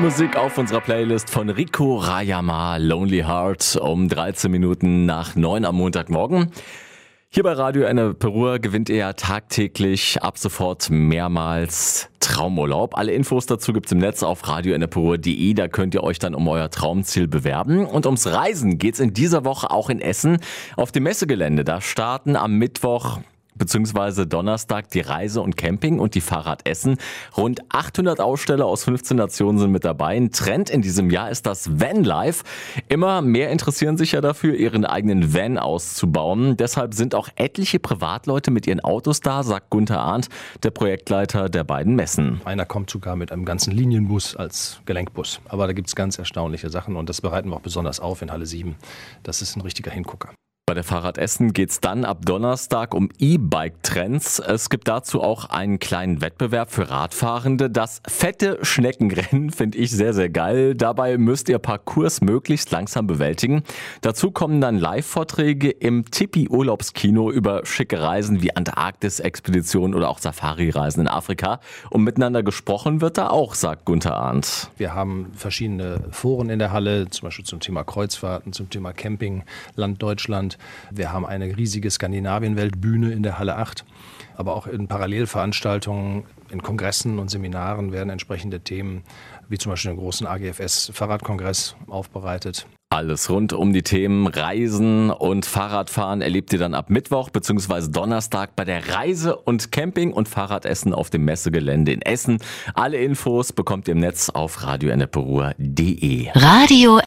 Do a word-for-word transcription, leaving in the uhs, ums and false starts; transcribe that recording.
Musik auf unserer Playlist von Rico Rayama, Lonely Heart, um dreizehn Minuten nach neun am Montagmorgen. Hier bei Radio Ennepe-Ruhr gewinnt ihr ja tagtäglich ab sofort mehrmals Traumurlaub. Alle Infos dazu gibt's im Netz auf radio ennepe ruhr punkt de. Da könnt ihr euch dann um euer Traumziel bewerben. Und ums Reisen geht's in dieser Woche auch in Essen auf dem Messegelände. Da starten am Mittwoch beziehungsweise Donnerstag die Reise und Camping und die Fahrrad Essen. Rund achthundert Aussteller aus fünfzehn Nationen sind mit dabei. Ein Trend in diesem Jahr ist das Vanlife. Immer mehr interessieren sich ja dafür, ihren eigenen Van auszubauen. Deshalb sind auch etliche Privatleute mit ihren Autos da, sagt Gunther Arndt, der Projektleiter der beiden Messen. Einer kommt sogar mit einem ganzen Linienbus als Gelenkbus. Aber da gibt es ganz erstaunliche Sachen und das bereiten wir auch besonders auf in Halle sieben. Das ist ein richtiger Hingucker. Bei der Fahrrad Essen geht's dann ab Donnerstag um E-Bike-Trends. Es gibt dazu auch einen kleinen Wettbewerb für Radfahrende. Das fette Schneckenrennen finde ich sehr, sehr geil. Dabei müsst ihr Parcours möglichst langsam bewältigen. Dazu kommen dann Live-Vorträge im Tipi-Urlaubskino über schicke Reisen wie Antarktis-Expeditionen oder auch Safari-Reisen in Afrika. Und miteinander gesprochen wird da auch, sagt Gunther Arndt. Wir haben verschiedene Foren in der Halle, zum Beispiel zum Thema Kreuzfahrten, zum Thema Camping, Land Deutschland. Wir haben eine riesige Skandinavien-Weltbühne in der Halle acht, aber auch in Parallelveranstaltungen, in Kongressen und Seminaren werden entsprechende Themen, wie zum Beispiel den großen A G F S-Fahrradkongress, aufbereitet. Alles rund um die Themen Reisen und Fahrradfahren erlebt ihr dann ab Mittwoch bzw. Donnerstag bei der Reise- und Camping- und Fahrradessen auf dem Messegelände in Essen. Alle Infos bekommt ihr im Netz auf radio ennepe ruhr punkt de. Radio